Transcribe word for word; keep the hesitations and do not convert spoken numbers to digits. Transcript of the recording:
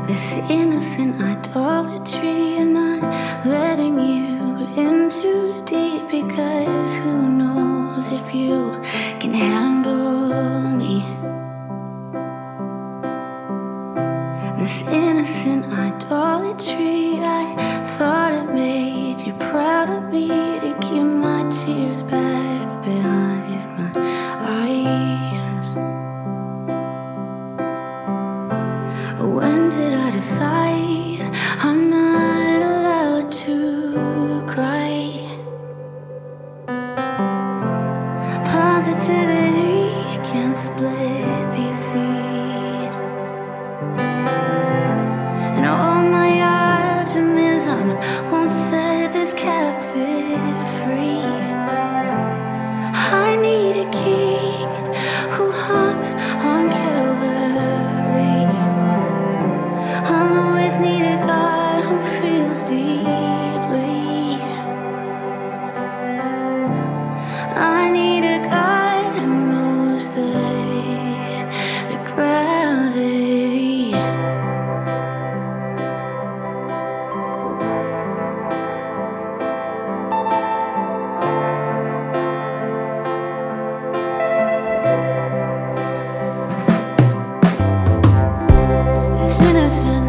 This innocent idolatry and not letting you in too deep, because who knows if you can handle me. This innocent idolatry, I thought it made you proud of me to keep my tears back behind my eyes. When did I decide I'm not allowed to cry? Positivity can't split these seas, and all my optimism won't set this captive free. I need a king who hung on Calvary. I'll always need a God who feels deeply. I need a God who knows the, the gravity. This innocent